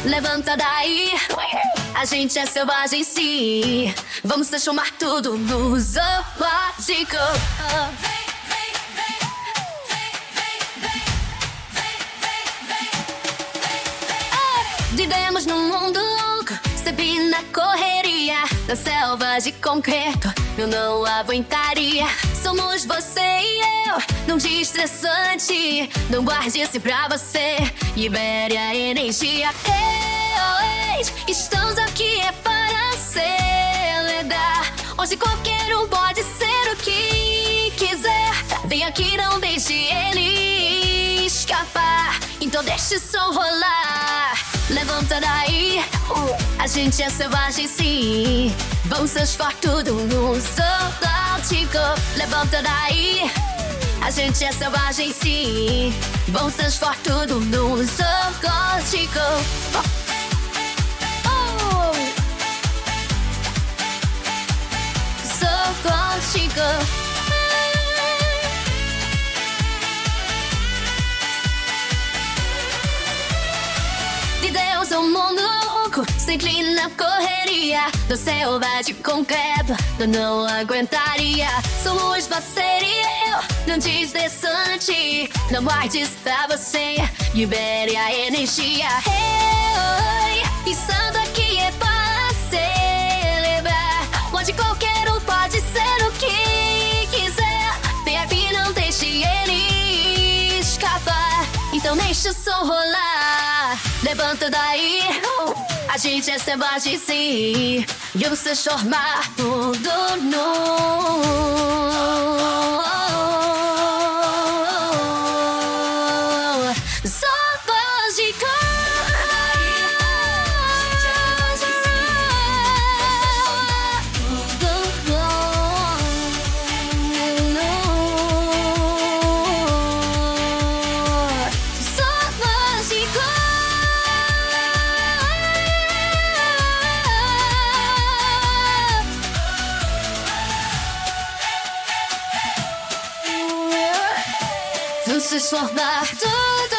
levanta daí. A gente é selvagem sim, vamos transformar tudo no zoológico. Vivemos num mundo louco, sempre na correria da selva de concreto, eu não aguentaria. Somos você e eu, num dia estressante. Não guarde isso pra você, libere a energia. Estamos aqui é para celebrar, onde qualquer um pode ser o que quiser. Vem aqui, não deixe ele escapar, então deixe o som rolar. Levanta daí, a gente é selvagem sim, vamos transformar tudo no zoológico. Levanta daí, a gente é selvagem sim, vamos transformar tudo no zoológico. Zoológico. De Deus é um mundo louco, se inclina na correria da selva de concreto, eu não aguentaria. Somos você e eu, não desestressante. Não guarde isso pra você, libere a energia. Estando aqui é para celebrar, onde qualquer um pode ser o que quiser. Vem aqui, não deixe ele escapar, então deixa o som rolar. Levanta daí, a gente é selvagem sim, e vamos transformar tudo no zoológico. Vamos transformar tudo